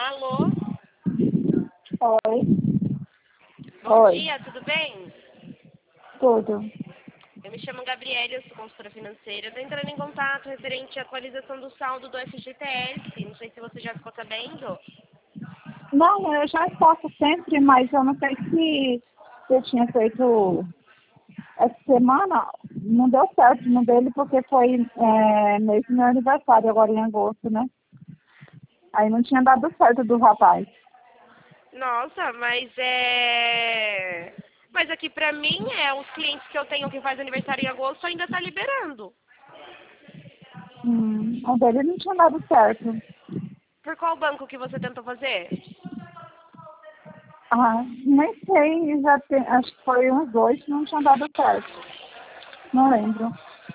Alô? Oi. Bom Oi. dia, tudo bem? Tudo. Eu me chamo Gabriela, eu sou consultora financeira. Estou entrando em contato referente à atualização do saldo do FGTS. Não sei se você já ficou sabendo. Não, eu já posto sempre, mas eu não sei se eu tinha feito essa semana. Não deu certo no dele porque foi mês do meu aniversário, agora em agosto, né? Aí não tinha dado certo do rapaz. Nossa, Mas aqui pra mim, os clientes que eu tenho que faz aniversário em agosto ainda tá liberando. O dele não tinha dado certo. Por qual banco que você tentou fazer? Ah, nem sei, acho que foi uns dois que não tinha dado certo. Não lembro.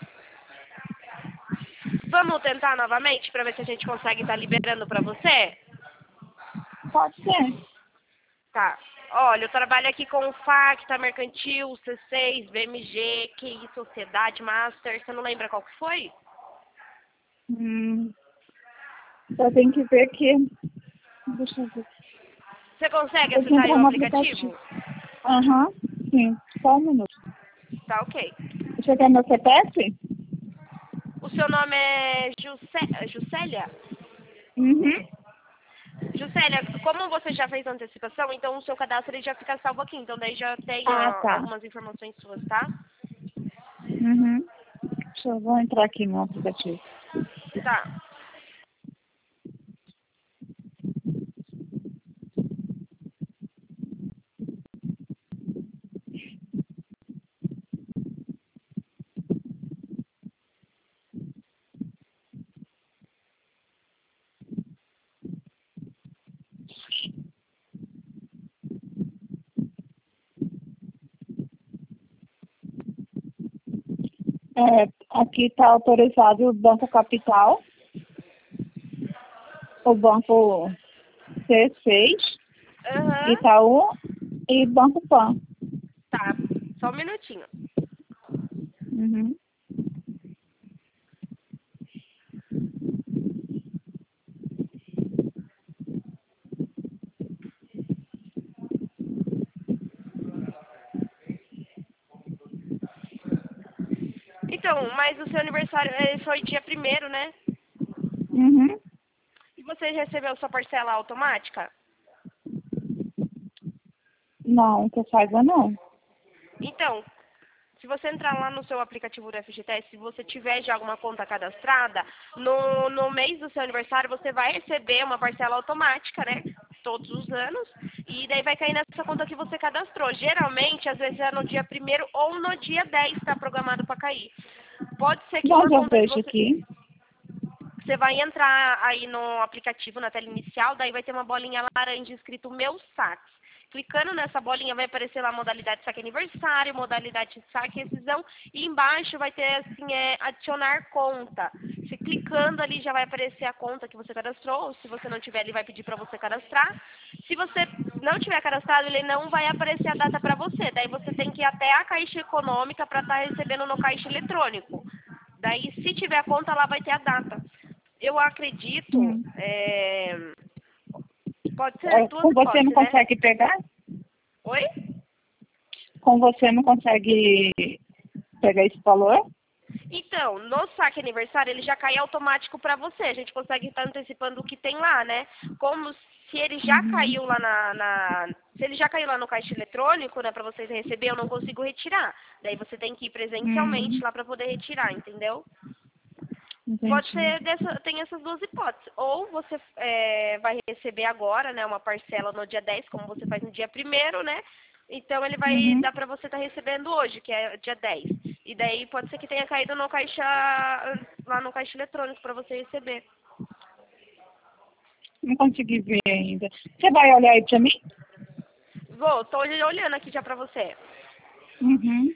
Vamos tentar novamente pra ver se a gente consegue estar liberando pra você? Pode ser. Tá. Olha, eu trabalho aqui com o Facta, Mercantil, C6, BMG, QI, Sociedade, Master. Você não lembra qual que foi? Hum, eu tenho que ver aqui. Deixa eu ver. Você consegue Tem que acessar aí entrar o no aplicativo. aplicativo? Aham, sim. Só um minuto. Tá, ok. Você quer meu CPF? O seu nome é Juscelia? Uhum. Juscelia, como você já fez a antecipação, então o seu cadastro ele já fica salvo aqui. Então daí já tem Ah, tá. algumas informações suas, tá? Uhum. Vou entrar aqui no aplicativo. Tá. Aqui está autorizado o Banco Capital, o Banco C6, Aham. Itaú e Banco Pan. Tá. Só um minutinho. Uhum. Então, mas o seu aniversário foi dia 1º, né? Uhum. E você recebeu sua parcela automática? Não, que eu saiba não. Então, se você entrar lá no seu aplicativo do FGTS, se você tiver já alguma conta cadastrada, no mês do seu aniversário você vai receber uma parcela automática, né? Todos os anos. E daí vai cair nessa conta que você cadastrou. Geralmente, às vezes é no dia 1º ou no dia 10 está programado para cair. Pode ser que Mas por eu conta que vejo aqui. você vai entrar aí no aplicativo, na tela inicial, daí vai ter uma bolinha laranja escrito Meus Saques. Clicando nessa bolinha vai aparecer lá modalidade saque aniversário, modalidade saque rescisão e embaixo vai ter assim, adicionar conta. Você clicando ali já vai aparecer a conta que você cadastrou, ou se você não tiver ele vai pedir para você cadastrar. Se você não tiver cadastrado, ele não vai aparecer a data para você. Daí você tem que ir até a Caixa Econômica para estar recebendo no caixa eletrônico. Daí se tiver a conta lá vai ter a data. Eu acredito, Hum. pode ser duas Com você não hipóteses, né? consegue pegar? Oi? Com você não consegue pegar esse valor? Então, no saque aniversário, ele já cai automático para você. A gente consegue estar antecipando o que tem lá, né? Como se ele já Uhum. caiu lá se ele já caiu lá no caixa eletrônico, né, para vocês receber, eu não consigo retirar. Daí você tem que ir presencialmente Uhum. lá para poder retirar, entendeu? Pode Entendi. ser tem essas duas hipóteses. Ou você vai receber agora, né, uma parcela no dia 10, como você faz no dia 1º, né? Então ele vai Uhum. dar para você estar recebendo hoje, que é dia 10. E daí pode ser que tenha caído no caixa lá no caixa eletrônico para você receber. Não consegui ver ainda. Você vai olhar aí pra mim? Tô olhando aqui já para você. Uhum.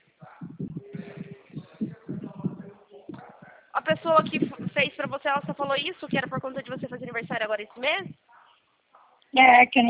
A pessoa que fez para você, ela só falou isso, que era por conta de você fazer aniversário agora esse mês? Que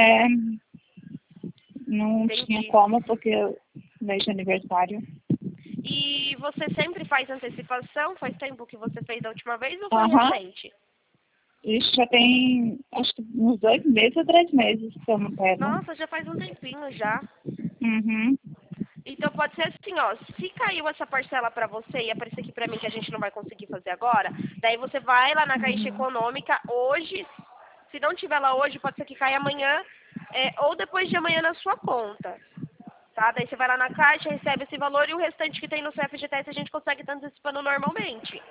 não tinha Entendi. como, porque mês de aniversário. E você sempre faz antecipação? Faz tempo que você fez da última vez ou foi Aham. recente? Isso já tem, acho que uns 2 meses ou 3 meses que eu não pego. Nossa, já faz um tempinho já. Uhum. Então pode ser assim, ó, se caiu essa parcela para você e aparecer aqui para mim que a gente não vai conseguir fazer agora, daí você vai lá na Caixa Econômica hoje, se não tiver lá hoje, pode ser que caia amanhã, ou depois de amanhã na sua conta, tá? Daí você vai lá na Caixa, recebe esse valor e o restante que tem no seu FGTS a gente consegue estar antecipando normalmente.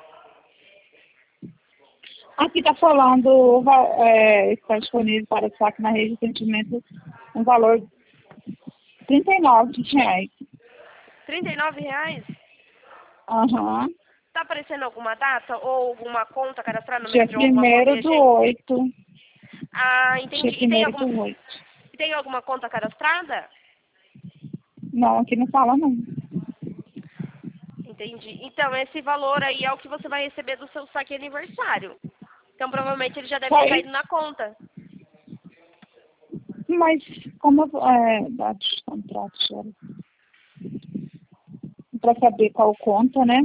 Aqui está falando, está disponível para saque na rede de atendimento um valor de R$ 39. R$ 39? Aham. Tá aparecendo alguma data ou alguma conta cadastrada no Dia meio de alguma conta 1º e do gente? 8. Ah, Dia entendi. E 1º do 8. tem alguma conta cadastrada? Não, aqui não fala não. Entendi. Então, esse valor aí é o que você vai receber do seu saque aniversário. Então, provavelmente ele já deve ter Foi. caído na conta. Mas como data de contrato, para saber qual conta, né?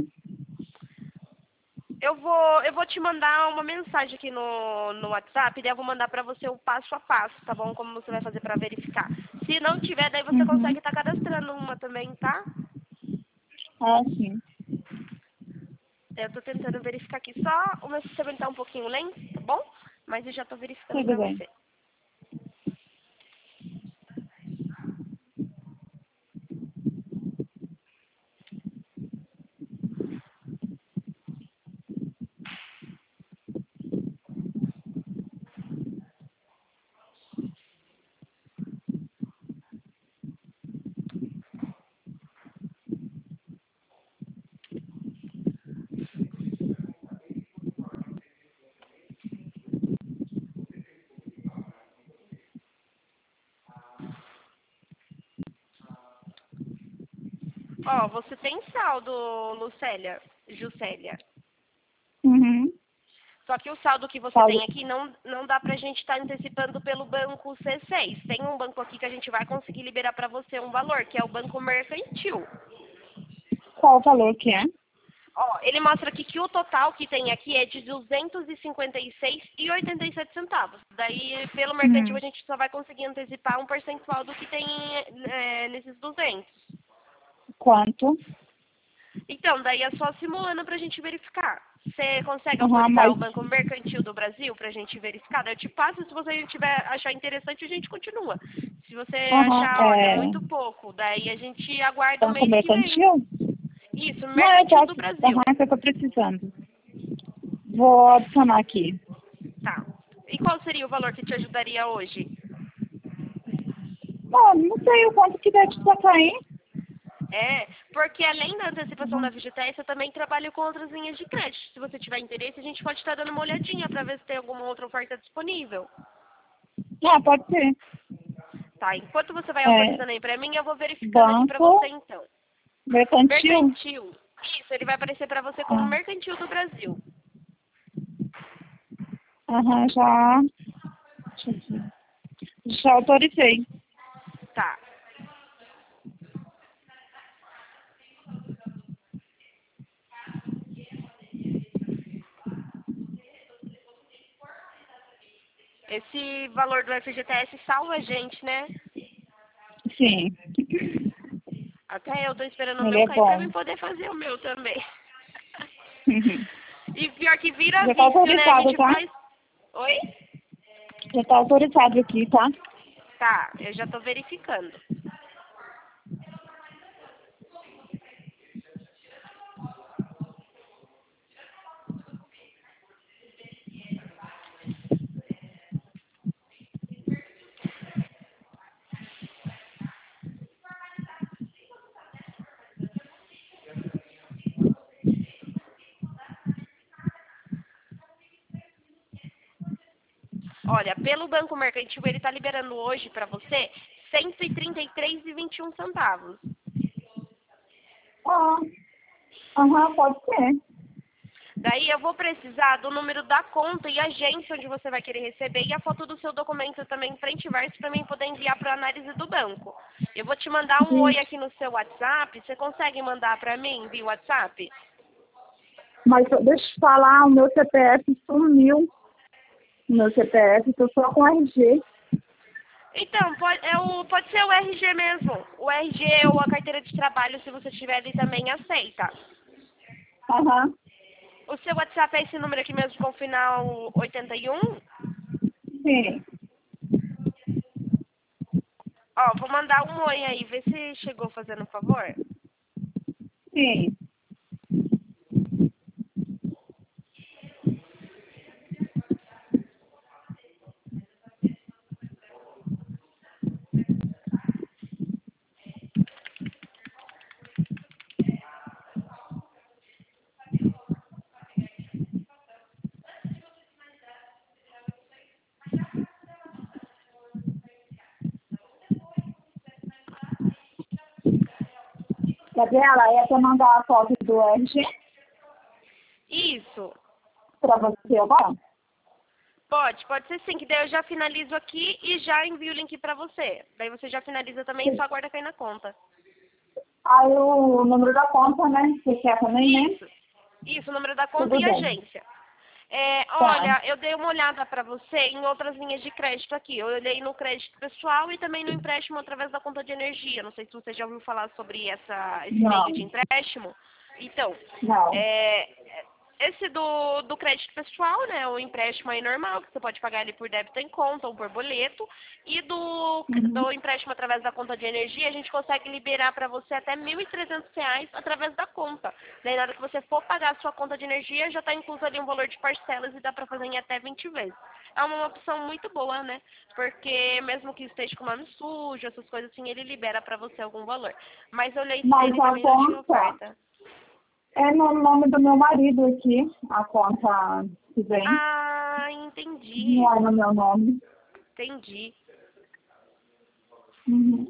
Eu vou te mandar uma mensagem aqui no WhatsApp, daí eu vou mandar pra você o passo a passo, tá bom? Como você vai fazer pra verificar. Se não tiver, daí você Uhum. consegue estar cadastrando uma também, tá? Ah, sim. Eu tô tentando verificar aqui só, o meu sistema tá um pouquinho lento, tá bom? Mas eu já tô verificando Tudo pra bem. você. Ó, você tem saldo, Juscelia. Uhum. Só que o saldo que você Fala. tem aqui não dá pra gente estar antecipando pelo banco C6. Tem um banco aqui que a gente vai conseguir liberar pra você um valor, que é o Banco Mercantil. Qual o valor que é? Ó, ele mostra aqui que o total que tem aqui é de 256,87 centavos. Daí, pelo mercantil, a Uhum. gente só vai conseguir antecipar um percentual do que tem nesses 200. Quanto? Então, daí é só simulando pra gente verificar. Você consegue Aham, autorizar mas o Banco Mercantil do Brasil pra gente verificar? Daí eu te passo, se você tiver achar interessante, a gente continua. Se você aham, achar, olha, muito pouco, daí a gente aguarda o banco mês que vem. mercantil? Isso, Não, eu Mercantil do posso. Aham, Brasil. é que eu tô precisando. Vou adicionar aqui. Tá. E qual seria o valor que te ajudaria hoje? Não sei o quanto que deve sacar, hein? É, porque além da antecipação da Uhum. FGTS, eu também trabalho com outras linhas de crédito. Se você tiver interesse, a gente pode estar dando uma olhadinha para ver se tem alguma outra oferta disponível. Ah, pode ser. Tá, enquanto você vai É, autorizando aí pra mim, eu vou verificando aqui pra você banco então. mercantil? Mercantil. Isso, ele vai aparecer pra você como Ah, Mercantil do Brasil. aham, já. Deixa eu ver. Já autorizei. Tá. Esse valor do FGTS salva a gente, né? Sim. Até eu tô esperando o Ele meu é cair pra bom. mim poder fazer o meu também. E pior que vira Já está vício, né? A autorizado, gente tá? faz. Oi? Já está autorizado aqui, tá? Tá, eu já tô verificando. Olha, pelo Banco Mercantil, ele tá liberando hoje pra você 133,21 centavos. Ah, aham, pode ser. Daí eu vou precisar do número da conta e agência onde você vai querer receber e a foto do seu documento também frente e verso para mim poder enviar para análise do banco. Eu vou te mandar um oi Isso. aqui no seu WhatsApp. Você consegue mandar para mim via WhatsApp? Mas deixa eu te falar, o meu CPF sumiu. Meu CPF, tô só com RG. Então, pode ser o RG mesmo. O RG ou a carteira de trabalho, se você tiver ali, também aceita. Aham. O seu WhatsApp é esse número aqui mesmo com o final 81? Sim. Ó, vou mandar um oi aí, vê se chegou fazendo um favor. Sim. Gabriela, ia até mandar a foto do RG Isso. pra você agora? Pode ser sim, que daí eu já finalizo aqui e já envio o link pra você. Daí você já finaliza também e só aguarda cair na conta. Aí o número da conta, né? Você quer também, né? Isso, o número da conta Tudo e bem. agência. Tá. Olha, eu dei uma olhada para você em outras linhas de crédito aqui. Eu olhei no crédito pessoal e também no empréstimo através da conta de energia. Não sei se você já ouviu falar sobre esse meio de Não. empréstimo. Então, Não. esse do crédito pessoal, né, o empréstimo aí normal, que você pode pagar ele por débito em conta ou por boleto, e Uhum. do empréstimo através da conta de energia, a gente consegue liberar para você até R$ 1.300 através da conta. Daí, na hora que você for pagar a sua conta de energia, já está incluso ali um valor de parcelas e dá para fazer em até 20 vezes. É uma opção muito boa, né? Porque mesmo que esteja com o nome sujo, essas coisas assim, ele libera para você algum valor. Mas eu olhei se Mas nele a também não tinha conta oferta. é no nome do meu marido aqui, a conta que vem. Ah, entendi. Não é no meu nome. Entendi. Uhum.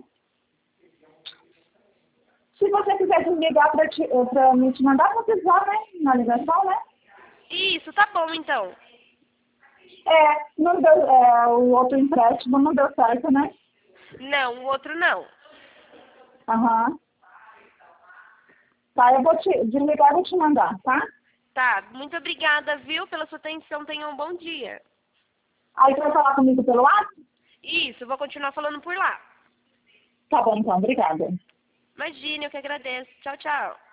Se você quiser desligar pra me te mandar, você já, né? Na ligação, né? Isso, tá bom então. Não deu, o outro empréstimo não deu certo, né? Não, o outro não. Aham. Tá, eu vou te desligar e vou te mandar, tá? Tá, muito obrigada, viu, pela sua atenção. Tenha um bom dia. Aí você vai falar comigo pelo WhatsApp? Isso, vou continuar falando por lá. Tá bom, então. Obrigada. Imagine, eu que agradeço. Tchau, tchau.